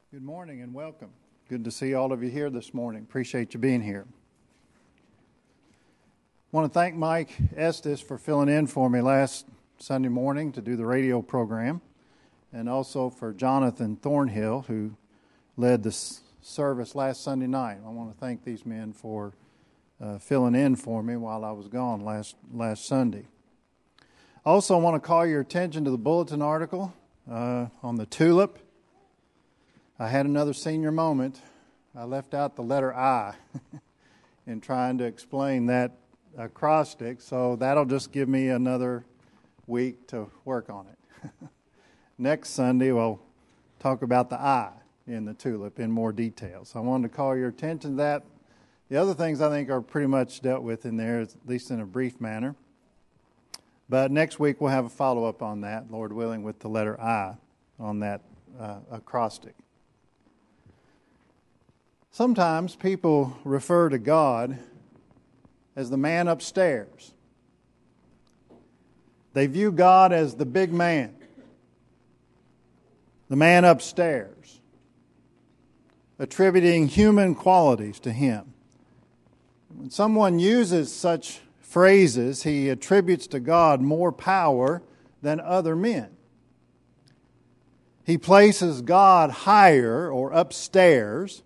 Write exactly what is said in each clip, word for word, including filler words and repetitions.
Good morning and welcome. Good to see all of you here this morning. Appreciate you being here. I want to thank Mike Estes for filling in for me last Sunday morning to do the radio program, and also for Jonathan Thornhill, who led the service last Sunday night. I want to thank these men for uh, filling in for me while I was gone last, last Sunday. Also, I want to call your attention to the bulletin article uh, on the tulip. I had another senior moment. I left out the letter I in trying to explain that acrostic, so that'll just give me another week to work on it. Next Sunday, we'll talk about the I in the tulip in more detail. So I wanted to call your attention to that. The other things I think are pretty much dealt with in there, at least in a brief manner. But next week we'll have a follow-up on that, Lord willing, with the letter I on that uh, acrostic. Sometimes people refer to God as the man upstairs. They view God as the big man, the man upstairs, attributing human qualities to him. When someone uses such phrases, he attributes to God more power than other men. He places God higher or upstairs,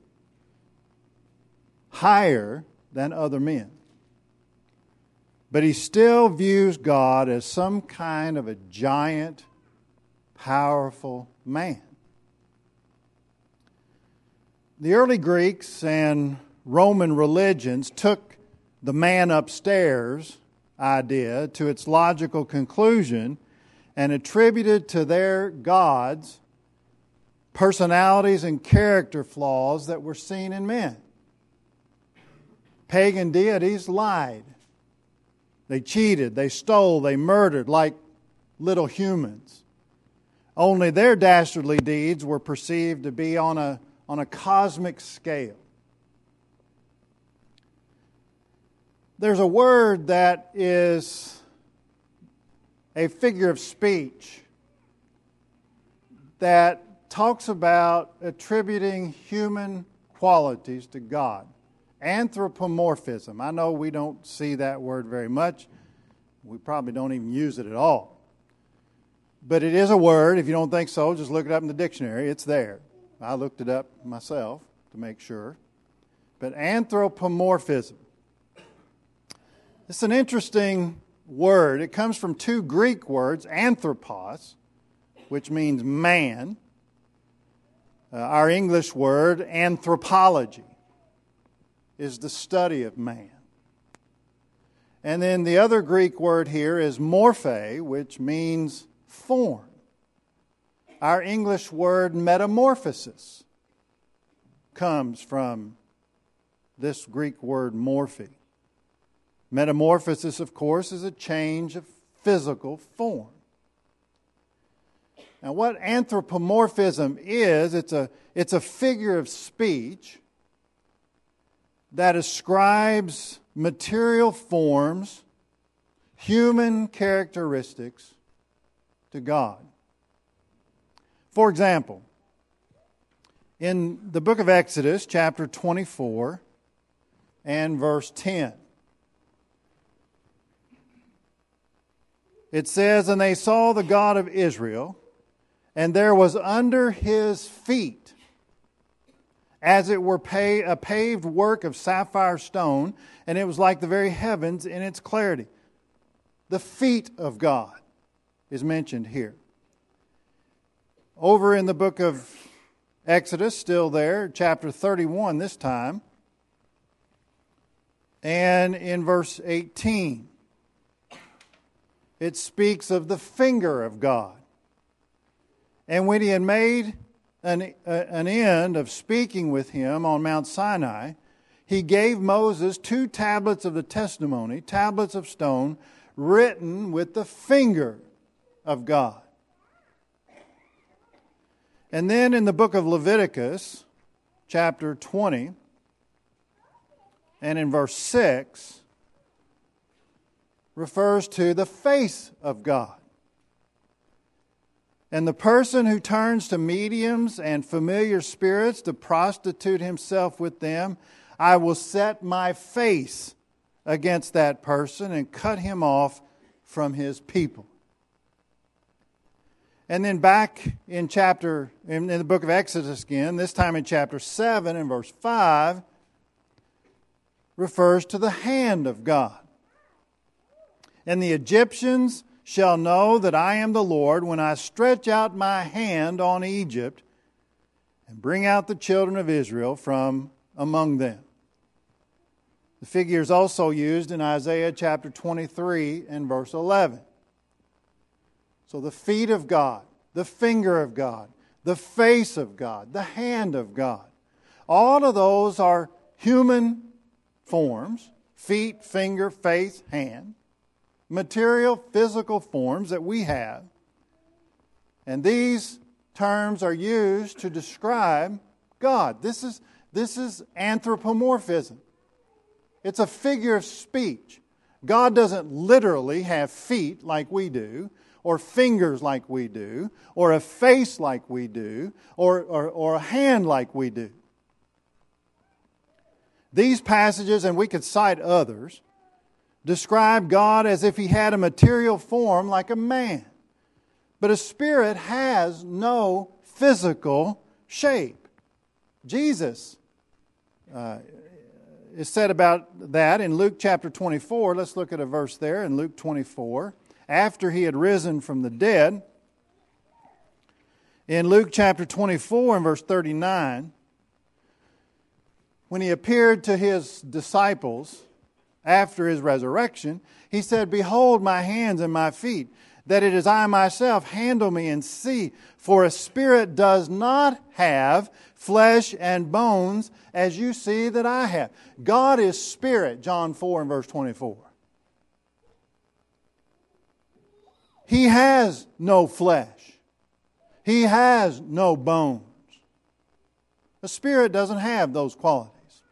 higher than other men. But he still views God as some kind of a giant, powerful man. The early Greeks and Roman religions took the man upstairs idea to its logical conclusion and attributed to their gods personalities and character flaws that were seen in men. Pagan deities lied. They cheated, they stole, they murdered like little humans. Only their dastardly deeds were perceived to be on a, on a cosmic scale. There's a word that is a figure of speech that talks about attributing human qualities to God. Anthropomorphism. I know we don't see that word very much. We probably don't even use it at all. But it is a word. If you don't think so, just look it up in the dictionary. It's there. I looked it up myself to make sure. But anthropomorphism. It's an interesting word. It comes from two Greek words, anthropos, which means man. Uh, our English word, anthropology, is the study of man. And then the other Greek word here is morphe, which means form. Our English word metamorphosis comes from this Greek word morphe. Metamorphosis, of course, is a change of physical form. Now, what anthropomorphism is, it's a, it's a figure of speech that ascribes material forms, human characteristics to God. For example, in the book of Exodus, chapter twenty-four and verse ten, it says, "And they saw the God of Israel, and there was under his feet, as it were pay, a paved work of sapphire stone, and it was like the very heavens in its clarity." The feet of God is mentioned here. Over in the book of Exodus, still there, chapter thirty-one this time, and in verse eighteen, it speaks of the finger of God. "And when he had made An, an end of speaking with him on Mount Sinai, he gave Moses two tablets of the testimony, tablets of stone, written with the finger of God." And then in the book of Leviticus, chapter twenty, and in verse six, refers to the face of God. And the person who turns to mediums and familiar spirits to prostitute himself with them, I will set my face against that person and cut him off from his people. And then back in chapter, in, in the book of Exodus again, this time in chapter seven and verse five, refers to the hand of God. And the Egyptians shall know that I am the Lord when I stretch out my hand on Egypt and bring out the children of Israel from among them. The figure is also used in Isaiah chapter twenty-three and verse eleven. So the feet of God, the finger of God, the face of God, the hand of God, all of those are human forms, feet, finger, face, hand, material, physical forms that we have. And these terms are used to describe God. This is, this is anthropomorphism. It's a figure of speech. God doesn't literally have feet like we do, or fingers like we do, or a face like we do, or, or, or a hand like we do. These passages, and we could cite others, describe God as if He had a material form like a man. But a spirit has no physical shape. Jesus uh, is said about that in Luke chapter twenty-four. Let's look at a verse there in Luke twenty-four. After He had risen from the dead, in Luke chapter twenty-four and verse thirty-nine, when He appeared to His disciples after His resurrection, He said, "Behold my hands and my feet, that it is I myself. Handle me and see. For a spirit does not have flesh and bones as you see that I have." God is spirit, John four and verse twenty-four. He has no flesh. He has no bones. A spirit doesn't have those qualities.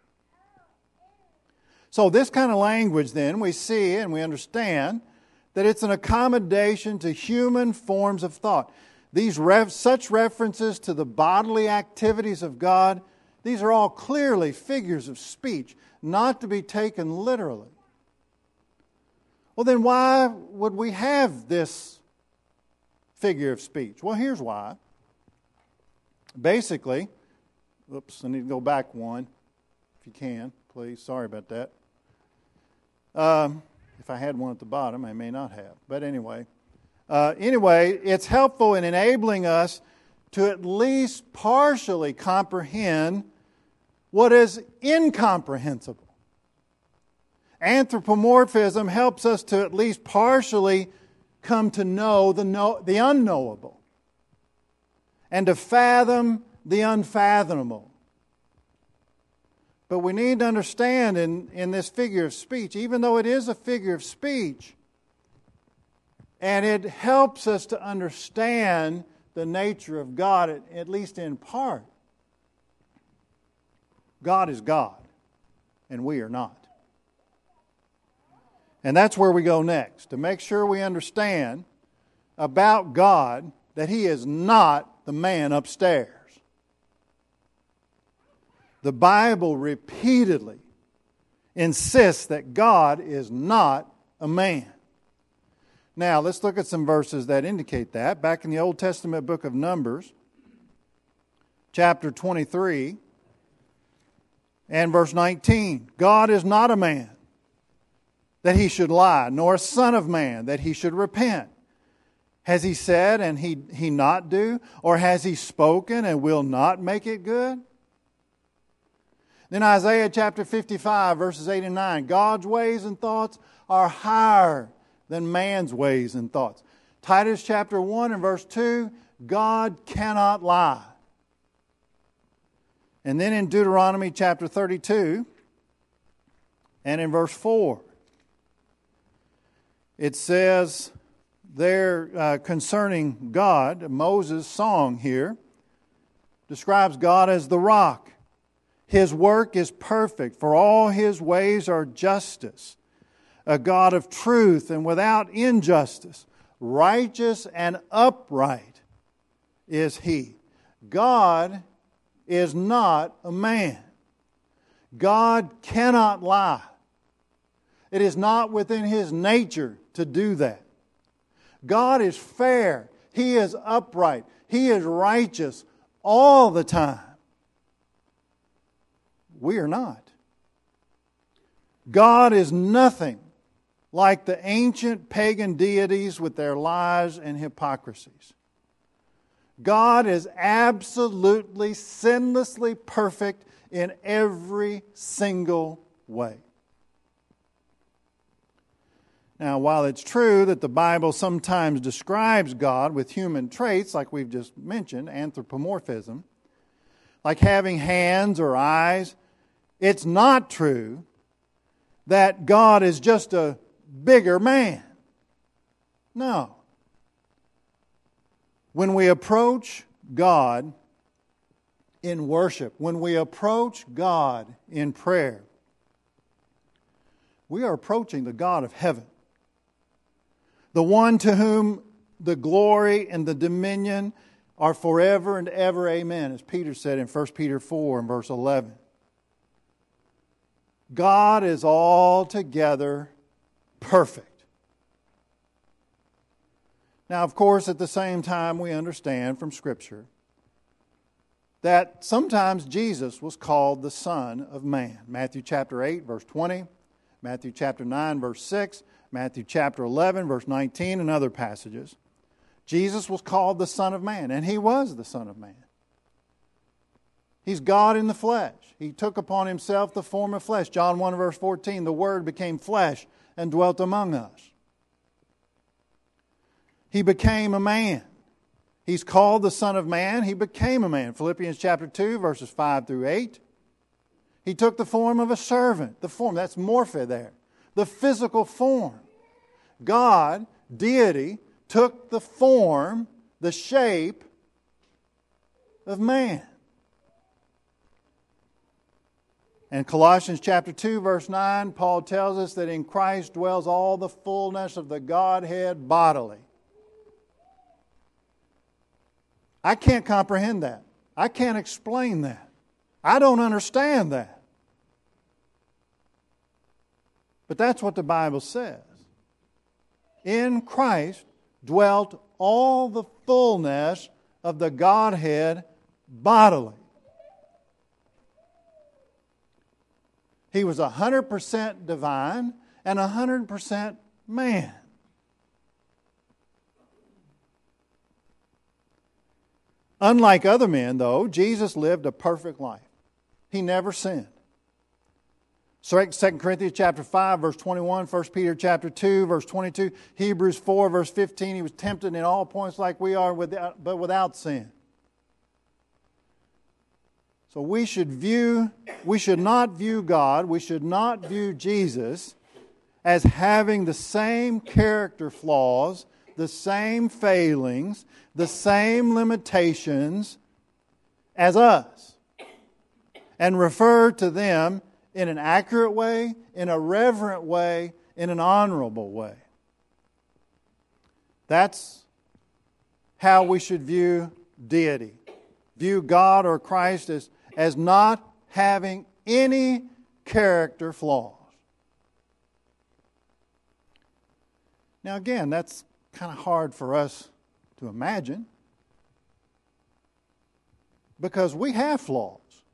So this kind of language then, we see and we understand that it's an accommodation to human forms of thought. These ref, such references to the bodily activities of God, these are all clearly figures of speech, not to be taken literally. Well, then why would we have this figure of speech? Well, here's why. Basically, oops, I need to go back one, if you can, please. Sorry about that. Um, if I had one at the bottom, I may not have. But anyway, uh, anyway, it's helpful in enabling us to at least partially comprehend what is incomprehensible. Anthropomorphism helps us to at least partially come to know the, know the unknowable and to fathom the unfathomable. But we need to understand in, in this figure of speech, even though it is a figure of speech, and it helps us to understand the nature of God, at, at least in part, God is God, and we are not. And that's where we go next, to make sure we understand about God that He is not the man upstairs. The Bible repeatedly insists that God is not a man. Now, let's look at some verses that indicate that. Back in the Old Testament book of Numbers, chapter twenty-three, and verse nineteen. God is not a man that He should lie, nor a son of man that He should repent. Has He said and he, he not do? Or has He spoken and will not make it good? Then Isaiah chapter fifty-five, verses eight and nine. God's ways and thoughts are higher than man's ways and thoughts. Titus chapter one and verse two. God cannot lie. And then in Deuteronomy chapter thirty-two and in verse four. It says there uh, concerning God, Moses' song here describes God as the rock. His work is perfect, for all His ways are justice. A God of truth and without injustice, righteous and upright is He. God is not a man. God cannot lie. It is not within His nature to do that. God is fair. He is upright. He is righteous all the time. We are not. God is nothing like the ancient pagan deities with their lies and hypocrisies. God is absolutely, sinlessly perfect in every single way. Now, while it's true that the Bible sometimes describes God with human traits, like we've just mentioned, anthropomorphism, like having hands or eyes, it's not true that God is just a bigger man. No. When we approach God in worship, when we approach God in prayer, we are approaching the God of heaven, the one to whom the glory and the dominion are forever and ever. Amen, as Peter said in First Peter four and verse eleven. God is altogether perfect. Now, of course, at the same time, we understand from Scripture that sometimes Jesus was called the Son of Man. Matthew chapter eight, verse twenty, Matthew chapter nine, verse six, Matthew chapter eleven, verse nineteen, and other passages. Jesus was called the Son of Man, and He was the Son of Man. He's God in the flesh. He took upon Himself the form of flesh. John one, verse fourteen, the Word became flesh and dwelt among us. He became a man. He's called the Son of Man. He became a man. Philippians chapter two, verses five through eight. He took the form of a servant. The form, that's morphe there. The physical form. God, deity, took the form, the shape of man. And Colossians chapter two, verse nine, Paul tells us that in Christ dwells all the fullness of the Godhead bodily. I can't comprehend that. I can't explain that. I don't understand that. But that's what the Bible says. In Christ dwelt all the fullness of the Godhead bodily. He was one hundred percent divine and one hundred percent man. Unlike other men, though, Jesus lived a perfect life. He never sinned. Second Corinthians chapter five, verse twenty-one, First Peter chapter two, verse twenty-two, Hebrews four, verse fifteen, He was tempted in all points like we are, without, but without sin. So we should view, we should not view God, we should not view Jesus as having the same character flaws, the same failings, the same limitations as us, and refer to them in an accurate way, in a reverent way, in an honorable way. That's how we should view deity. View God or Christ as, as not having any character flaws. Now again, that's kind of hard for us to imagine because we have flaws.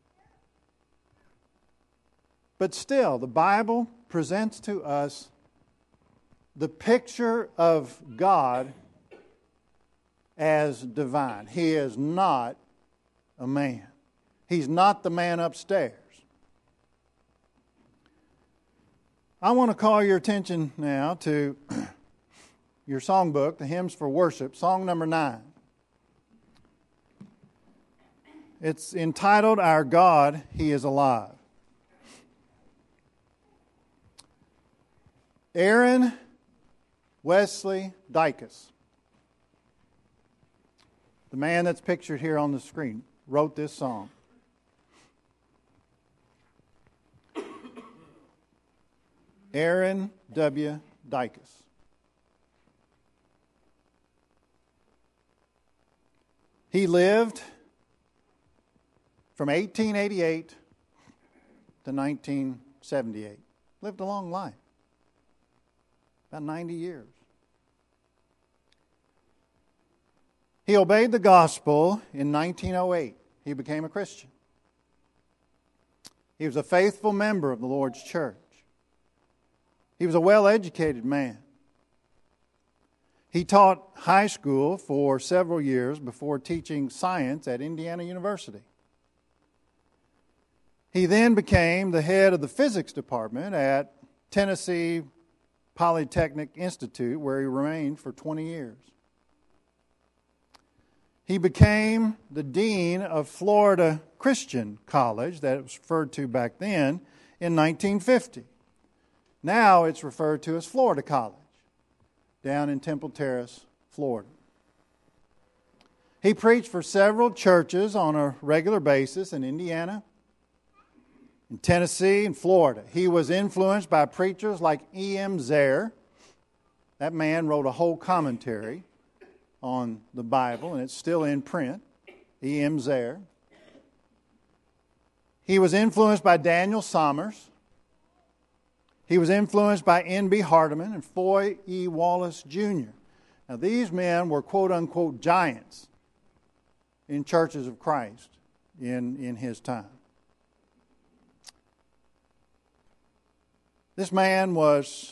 But still, the Bible presents to us the picture of God as divine. He is not a man. He's not the man upstairs. I want to call your attention now to your songbook, the Hymns for Worship, song number nine. It's entitled, Our God, He is Alive. Aaron Wesley Dykus, the man that's pictured here on the screen, wrote this song. Aaron W. Dykus. He lived from eighteen eighty-eight to nineteen seventy-eight. Lived a long life. About ninety years. He obeyed the gospel in nineteen oh eight. He became a Christian. He was a faithful member of the Lord's church. He was a well-educated man. He taught high school for several years before teaching science at Indiana University. He then became the head of the physics department at Tennessee Polytechnic Institute, where he remained for twenty years. He became the dean of Florida Christian College, that it was referred to back then, in nineteen fifty. Now it's referred to as Florida College, down in Temple Terrace, Florida. He preached for several churches on a regular basis in Indiana, in Tennessee, and Florida. He was influenced by preachers like E M Zaire. That man wrote a whole commentary on the Bible, and it's still in print. E M Zaire. He was influenced by Daniel Somers. He was influenced by N B Hardeman and Foy E. Wallace Junior Now, these men were quote-unquote giants in churches of Christ in, in his time. This man was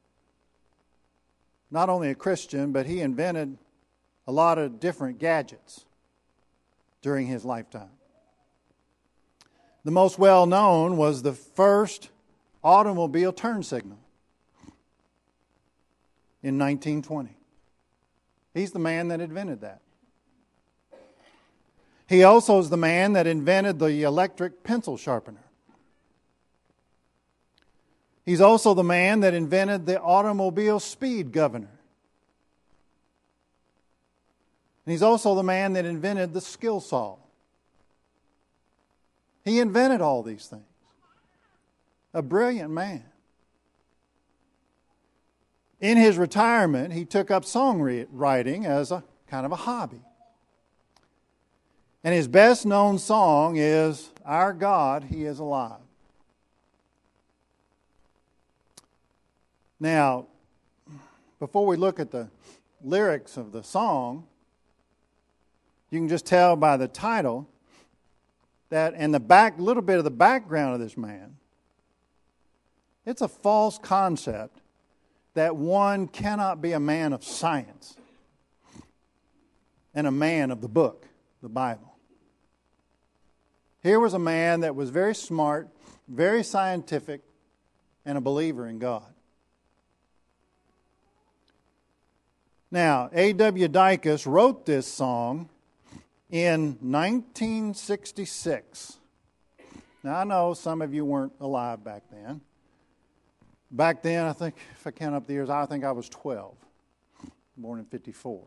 not only a Christian, but he invented a lot of different gadgets during his lifetime. The most well-known was the first automobile turn signal in nineteen twenty. He's the man that invented that. He also is the man that invented the electric pencil sharpener. He's also the man that invented the automobile speed governor. And he's also the man that invented the skill saw. He invented all these things. A brilliant man. In his retirement, he took up songwriting as a kind of a hobby. And his best known song is Our God, He is Alive. Now, before we look at the lyrics of the song, you can just tell by the title that, and the back, little bit of the background of this man, it's a false concept that one cannot be a man of science and a man of the book, the Bible. Here was a man that was very smart, very scientific, and a believer in God. Now, A W Dicus wrote this song in nineteen sixty-six. Now, I know some of you weren't alive back then. Back then, I think, if I count up the years, I think I was twelve, born in fifty-four.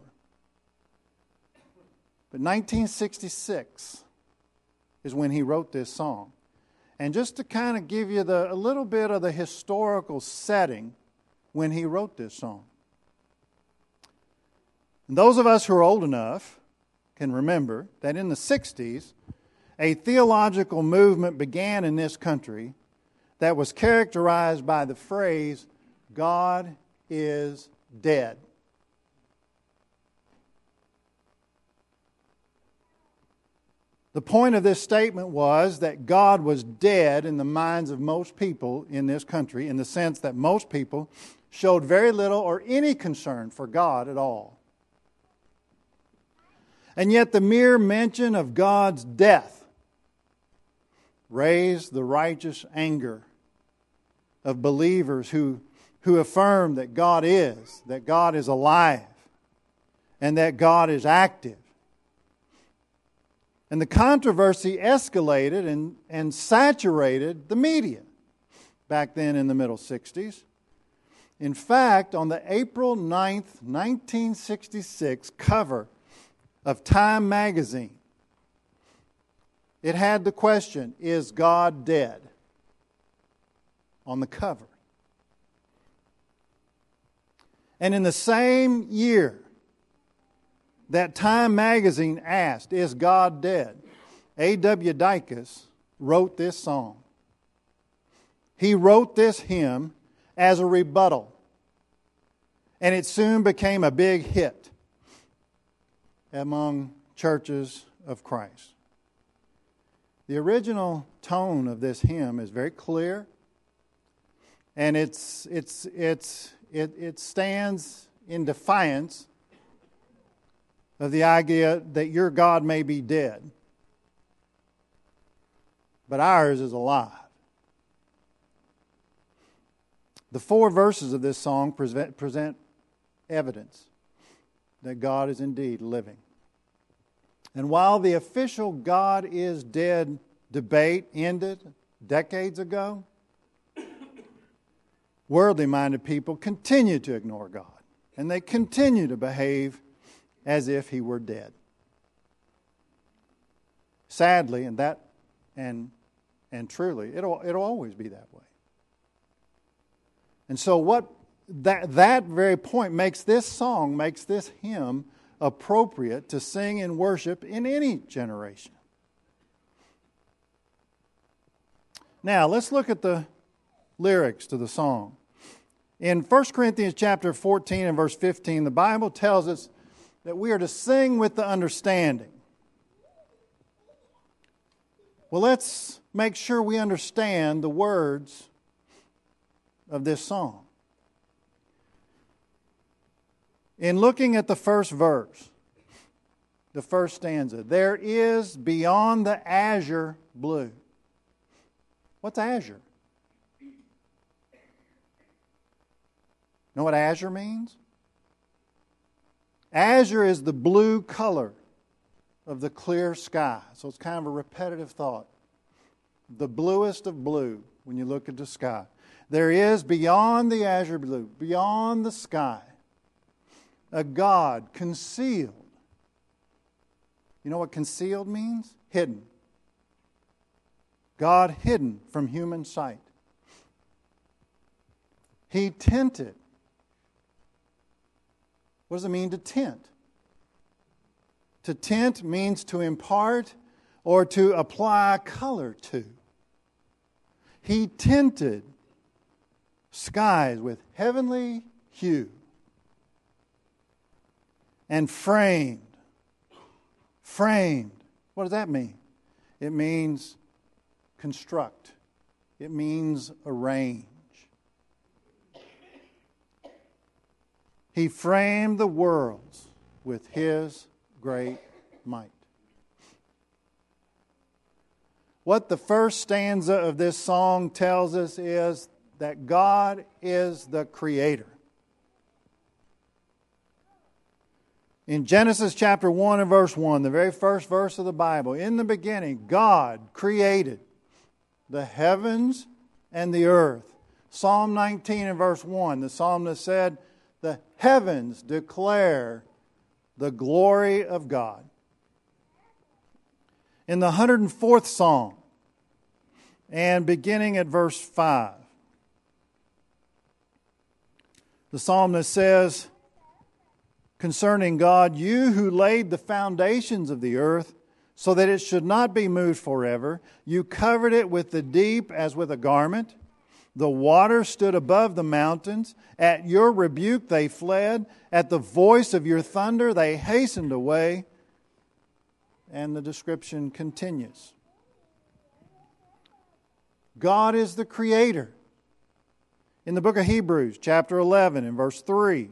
But nineteen sixty-six is when he wrote this song. And just to kind of give you the, a little bit of the historical setting when he wrote this song. And those of us who are old enough can remember that in the sixties, a theological movement began in this country that was characterized by the phrase, God is dead. The point of this statement was that God was dead in the minds of most people in this country, in the sense that most people showed very little or any concern for God at all. And yet the mere mention of God's death raised the righteous anger of believers who, who affirm that God is, that God is alive, and that God is active. And the controversy escalated and, and saturated the media back then in the middle sixties. In fact, on the April ninth, nineteen sixty-six cover of Time magazine, it had the question, is God dead? On the cover. And in the same year, that Time magazine asked, "Is God dead?" A W Dicus wrote this song. He wrote this hymn as a rebuttal, and it soon became a big hit among churches of Christ. The original tone of this hymn is very clear, and it's it's it's it, it stands in defiance of the idea that your God may be dead, but ours is alive. The four verses of this song present, present evidence that God is indeed living. And while the official God is dead debate ended decades ago, worldly-minded people continue to ignore God, and they continue to behave as if He were dead. Sadly, and that and and truly, it'll it'll always be that way. And so what that that very point makes this song, makes this hymn appropriate to sing in worship in any generation. Now, let's look at the lyrics to the song. In First Corinthians chapter fourteen and verse fifteen, the Bible tells us that we are to sing with the understanding. Well, let's make sure we understand the words of this song. In looking at the first verse, the first stanza, there is beyond the azure blue. What's azure? Know what azure means? Azure is the blue color of the clear sky. So it's kind of a repetitive thought. The bluest of blue when you look at the sky. There is beyond the azure blue, beyond the sky, a God concealed. You know what concealed means? Hidden. God hidden from human sight. He tinted. What does it mean to tint? To tint means to impart or to apply color to. He tinted skies with heavenly hue and framed. Framed. What does that mean? It means construct. It means arrange. He framed the worlds with His great might. What the first stanza of this song tells us is that God is the Creator. In Genesis chapter one and verse one, the very first verse of the Bible, in the beginning, God created the heavens and the earth. Psalm nineteen and verse one, the psalmist said, "The heavens declare the glory of God." In the one hundred fourth Psalm, and beginning at verse five, the psalmist says concerning God, "You who laid the foundations of the earth so that it should not be moved forever, you covered it with the deep as with a garment. The water stood above the mountains. At your rebuke they fled. At the voice of your thunder they hastened away." And the description continues. God is the Creator. In the book of Hebrews, chapter eleven and verse three,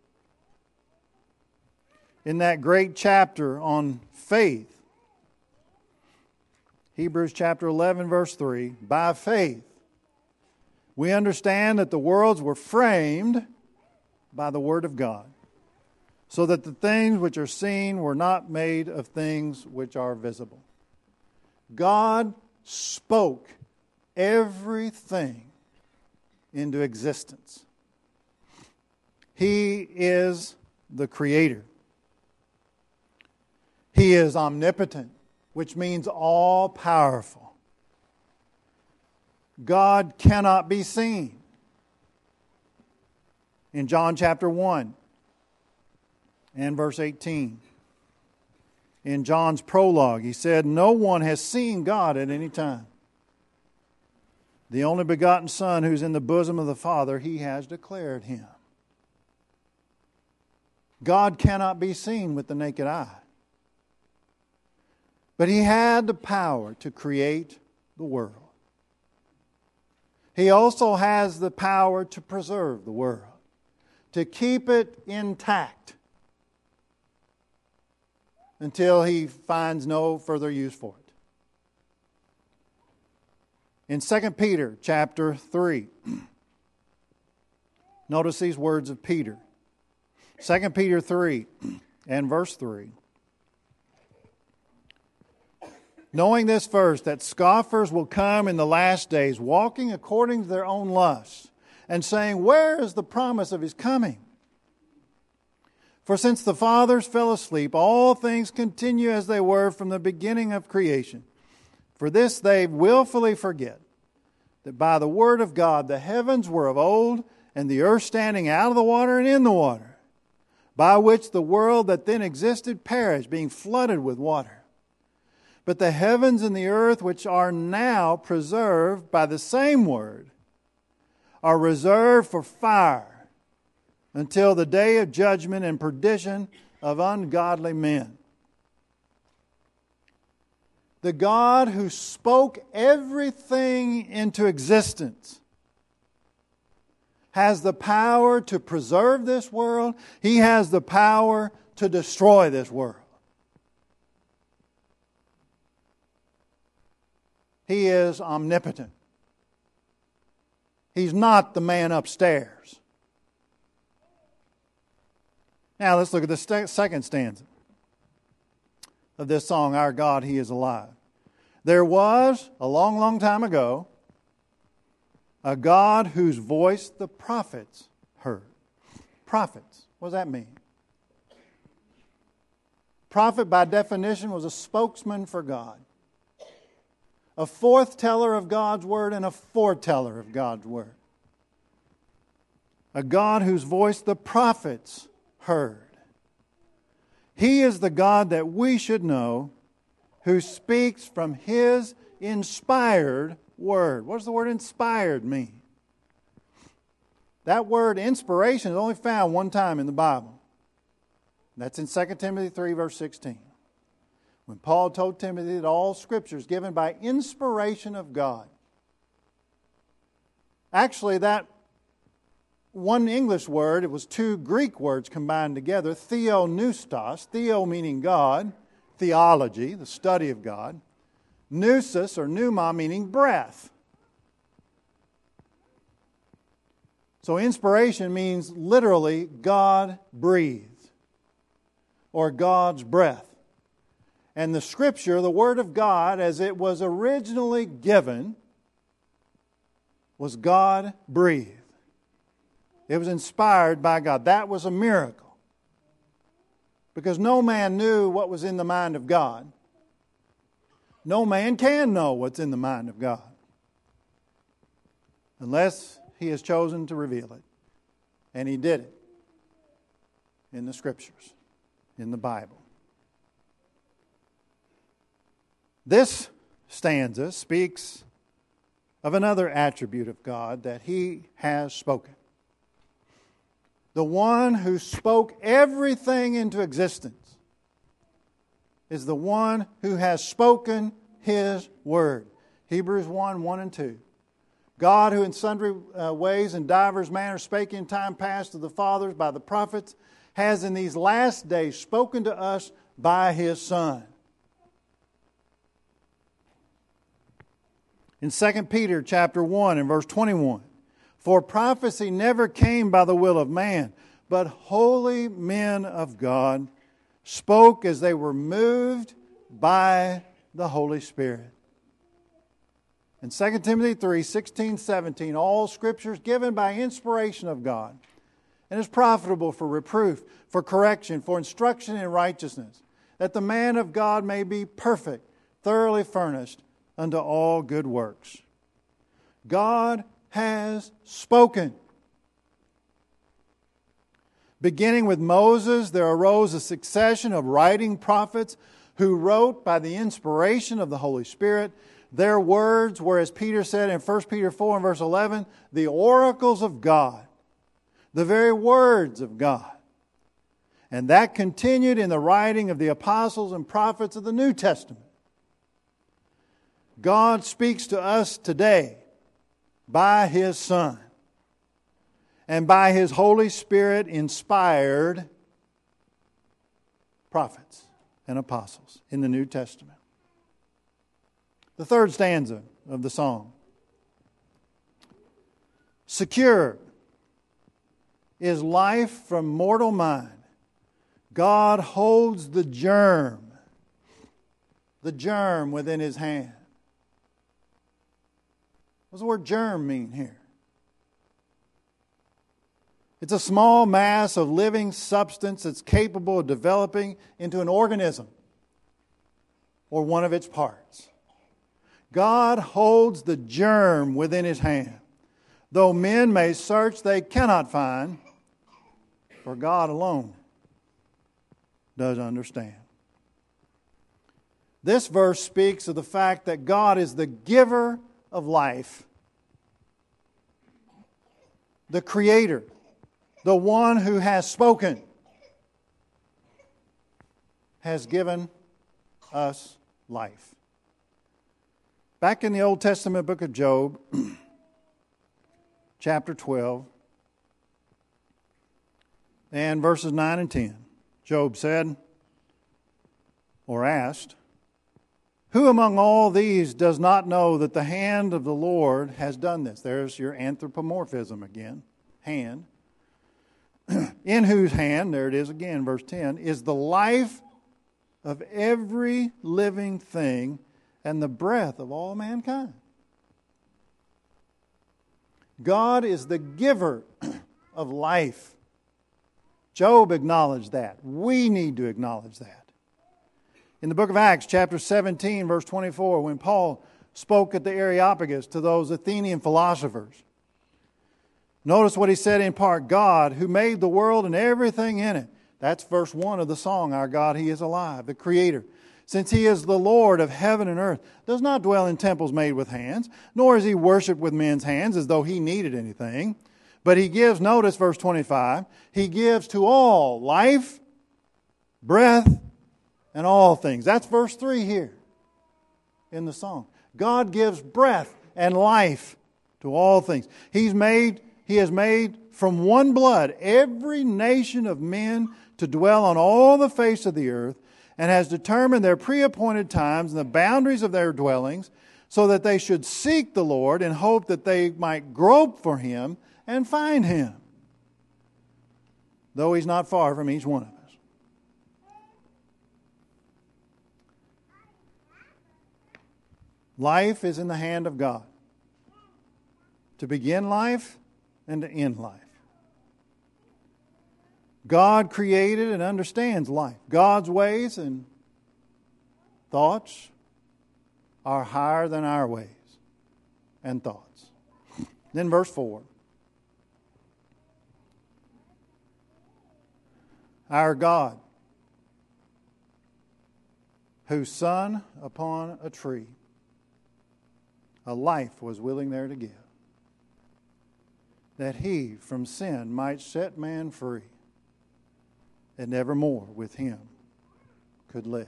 in that great chapter on faith, Hebrews chapter eleven, verse three, by faith, we understand that the worlds were framed by the Word of God, so that the things which are seen were not made of things which are visible. God spoke everything into existence. He is the Creator. He is omnipotent, which means all-powerful. God cannot be seen. In John chapter one and verse eighteen, in John's prologue. He said, "No one has seen God at any time. The only begotten Son who's in the bosom of the Father, He has declared Him." God cannot be seen with the naked eye. But He had the power to create the world. He also has the power to preserve the world, to keep it intact until He finds no further use for it. In Second Peter chapter three, notice these words of Peter. Second Peter three and verse three. "Knowing this first, that scoffers will come in the last days, walking according to their own lusts, and saying, 'Where is the promise of His coming?' For since the fathers fell asleep, all things continue as they were from the beginning of creation. For this they willfully forget, that by the word of God the heavens were of old, and the earth standing out of the water and in the water, by which the world that then existed perished, being flooded with water. But the heavens and the earth, which are now preserved by the same word, are reserved for fire until the day of judgment and perdition of ungodly men." The God who spoke everything into existence has the power to preserve this world. He has the power to destroy this world. He is omnipotent. He's not the man upstairs. Now let's look at the st- second stanza of this song, "Our God, He is alive." There was, a long, long time ago, a God whose voice the prophets heard. Prophets, what does that mean? Prophet, by definition, was a spokesman for God, a forth-teller of God's word and a foreteller of God's word. A God whose voice the prophets heard. He is the God that we should know, who speaks from His inspired word. What does the word inspired mean? That word inspiration is only found one time in the Bible. That's in Second Timothy three, verse sixteen. When Paul told Timothy that all Scripture is given by inspiration of God. Actually, that one English word, it was two Greek words combined together, theopneustos, theo meaning God, theology, the study of God, pneusis or pneuma meaning breath. So inspiration means literally God breathed or God's breath. And the Scripture, the Word of God, as it was originally given, was God breathed. It was inspired by God. That was a miracle. Because no man knew what was in the mind of God. No man can know what's in the mind of God, unless He has chosen to reveal it. And He did it in the Scriptures, in the Bible. This stanza speaks of another attribute of God, that He has spoken. The one who spoke everything into existence is the one who has spoken His word. Hebrews one, one and two. God, who in sundry uh, ways and divers manners spake in time past to the fathers by the prophets, has in these last days spoken to us by His Son. In Second Peter chapter one and verse twenty-one, "For prophecy never came by the will of man, but holy men of God spoke as they were moved by the Holy Spirit." In Second Timothy three, sixteen, seventeen, "All Scripture is given by inspiration of God, and is profitable for reproof, for correction, for instruction in righteousness, that the man of God may be perfect, thoroughly furnished unto all good works." God has spoken. Beginning with Moses, there arose a succession of writing prophets who wrote by the inspiration of the Holy Spirit. Their words were, as Peter said in First Peter four and verse eleven, the oracles of God, the very words of God. And that continued in the writing of the apostles and prophets of the New Testament. God speaks to us today by His Son and by His Holy Spirit inspired prophets and apostles in the New Testament. The third stanza of the song. Secure is life from mortal mind. God holds the germ, the germ within His hand. What does the word germ mean here? It's a small mass of living substance that's capable of developing into an organism or one of its parts. God holds the germ within His hand. Though men may search, they cannot find, for God alone does understand. This verse speaks of the fact that God is the giver of life, the Creator, the one who has spoken, has given us life. Back in the Old Testament book of Job, chapter twelve, and verses nine and ten, Job said, or asked, who among all these does not know that the hand of the Lord has done this? There's your anthropomorphism again, hand. In whose hand, there it is again, verse ten, is the life of every living thing and the breath of all mankind. God is the giver of life. Job acknowledged that. We need to acknowledge that. In the book of Acts, chapter seventeen, verse twenty-four, when Paul spoke at the Areopagus to those Athenian philosophers, notice what he said in part, God, who made the world and everything in it. That's verse one of the song, Our God, He is alive, the Creator. Since He is the Lord of heaven and earth, does not dwell in temples made with hands, nor is He worshipped with men's hands as though He needed anything. But He gives, notice verse twenty-five, He gives to all life, breath, and all things. That's verse three here in the song. God gives breath and life to all things. He's made, He has made from one blood every nation of men to dwell on all the face of the earth, and has determined their pre-appointed times and the boundaries of their dwellings, so that they should seek the Lord in hope that they might grope for Him and find Him, though He's not far from each one of us. Life is in the hand of God, to begin life and to end life. God created and understands life. God's ways and thoughts are higher than our ways and thoughts. Then verse four. Our God, whose Son upon a tree a life was willing there to give, that He from sin might set man free, and evermore with Him could live.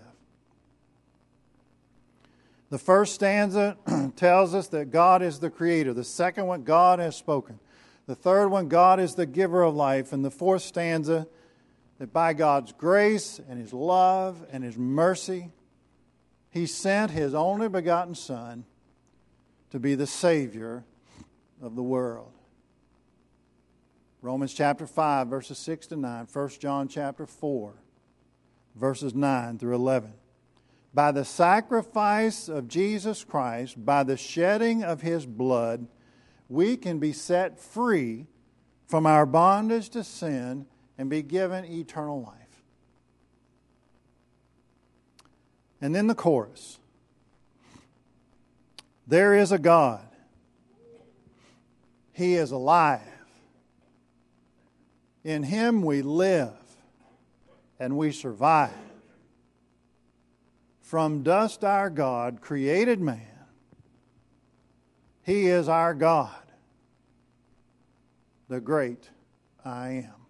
The first stanza tells us that God is the Creator. The second one, God has spoken. The third one, God is the giver of life. And the fourth stanza, that by God's grace and His love and His mercy, He sent His only begotten Son to be the Savior of the world. Romans chapter five, verses six to nine. First John chapter four, verses nine through eleven. By the sacrifice of Jesus Christ, by the shedding of His blood, we can be set free from our bondage to sin and be given eternal life. And then the chorus. There is a God. He is alive. In Him we live and we survive. From dust our God created man. He is our God, the great I am.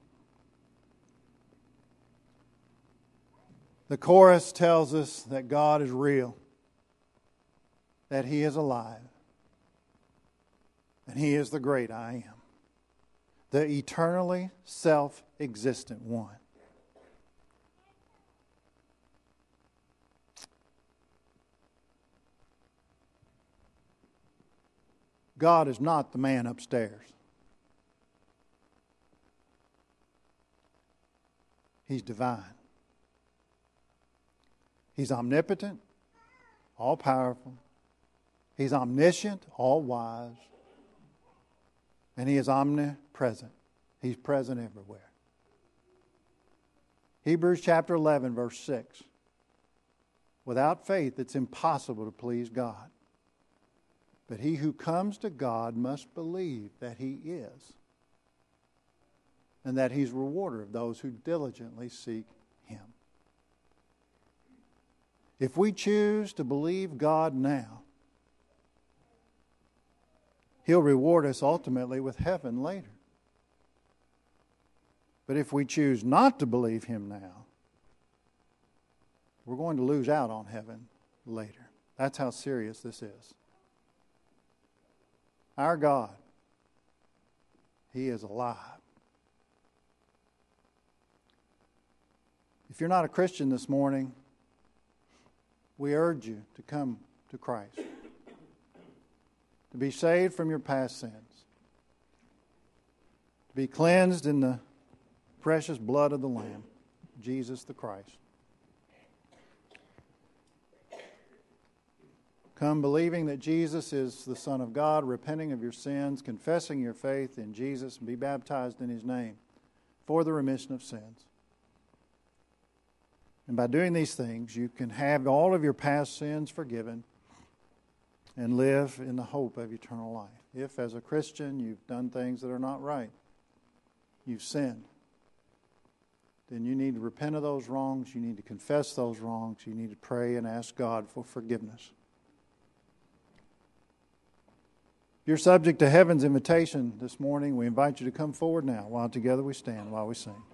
The chorus tells us that God is real, that He is alive, and He is the great I am, the eternally self-existent one. God is not the man upstairs. He's divine. He's omnipotent, all-powerful. He's omniscient, all-wise. And He is omnipresent. He's present everywhere. Hebrews chapter eleven, verse six. Without faith, it's impossible to please God. But he who comes to God must believe that He is, and that He's rewarder of those who diligently seek Him. If we choose to believe God now, He'll reward us ultimately with heaven later. But if we choose not to believe Him now, we're going to lose out on heaven later. That's how serious this is. Our God, He is alive. If you're not a Christian this morning, we urge you to come to Christ, to be saved from your past sins, to be cleansed in the precious blood of the Lamb, Jesus the Christ. Come believing that Jesus is the Son of God, repenting of your sins, confessing your faith in Jesus, and be baptized in His name for the remission of sins. And by doing these things, you can have all of your past sins forgiven and live in the hope of eternal life. If, as a Christian, you've done things that are not right, you've sinned, then you need to repent of those wrongs, you need to confess those wrongs, you need to pray and ask God for forgiveness. If you're subject to heaven's invitation this morning, we invite you to come forward now while together we stand, while we sing.